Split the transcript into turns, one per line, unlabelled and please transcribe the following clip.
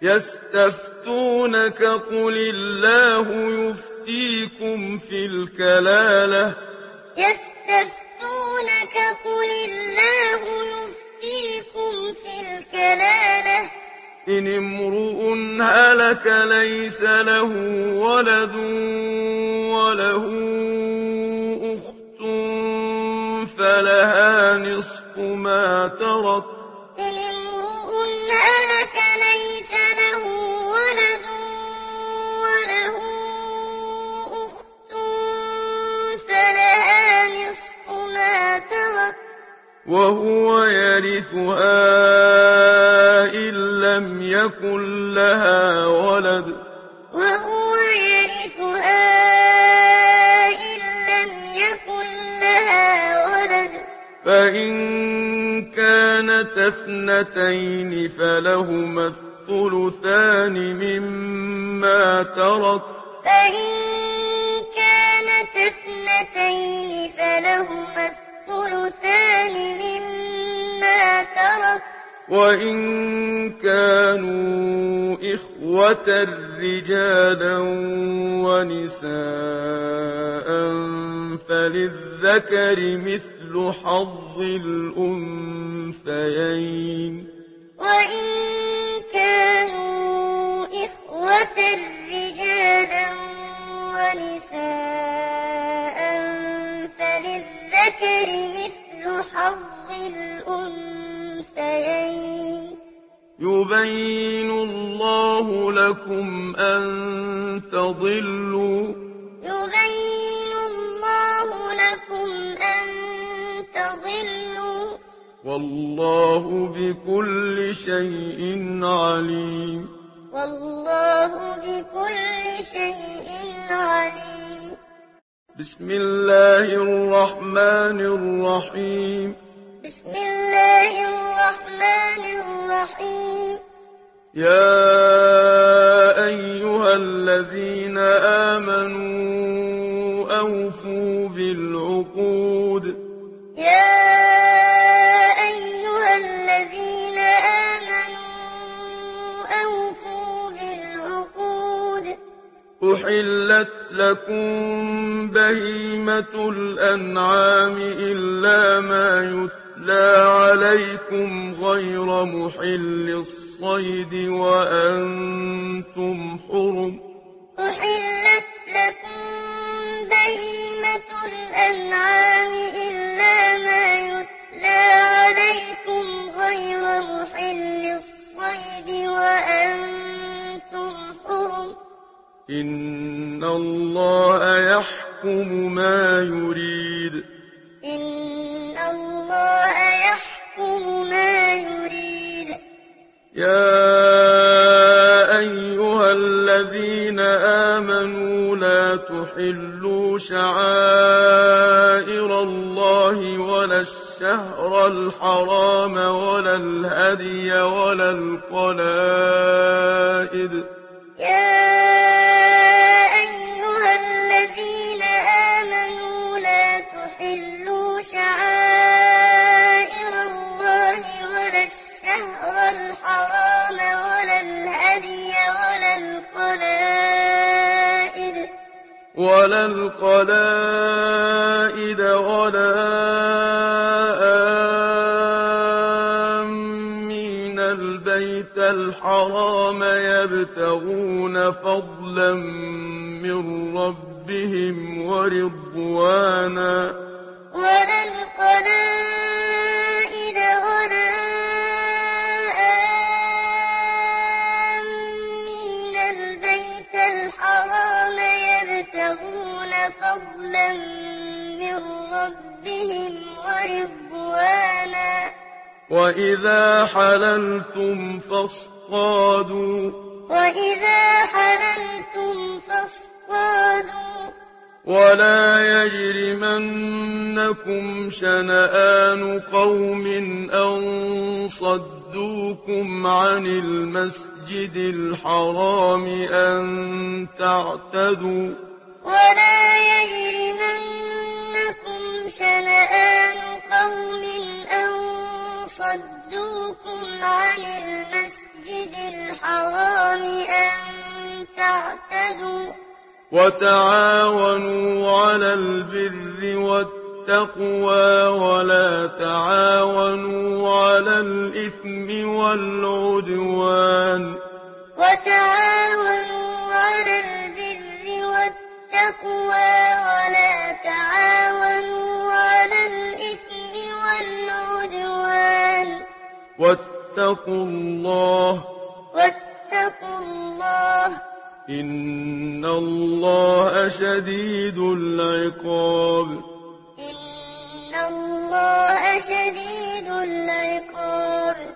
يستفتونك قل الله يفتيكم في الكلالة إن امرؤ هلك ليس له ولد وله أخت فلها نصف ما ترك وهو يرثها إن لم يكن لها ولد فإن كانت اثنتين فلهما الثلثان مما ترك وإن كانوا إخوة رجالا ونساء فللذكر مثل حظ الأنثيين يبين الله لكم أن تضلوا والله بكل شيء عليم بسم الله الرحمن الرحيم يا أيها الذين آمنوا أوفوا بالعقود أحلت لكم بهيمة الأنعام إلا ما يتلى عليكم غير محل الصيد وأنتم حرم إن الله يحكم ما يريد يا أيها الذين آمنوا لا تحلوا شعائر الله ولا الشهر الحرام ولا الهدي ولا القلائد ولا آمين البيت الحرام يبتغون فضلا من ربهم ورضوانا وإذا حللتم فاصطادوا ولا يجرمنكم شنآن قوم أن صدوكم عن المسجد الحرام أن تعتدوا
ولا يجرمنكم شنآن قوم أن صدوكم عن المسجد الحرام
وتعاونوا على البر والتقوى ولا تعاونوا على الإثم والعدوان
وتعاونوا على البر والتقوى ولا تعاونوا على الإثم والعدوان
واتقوا الله إن الله شديد العقاب
إن الله شديد العقاب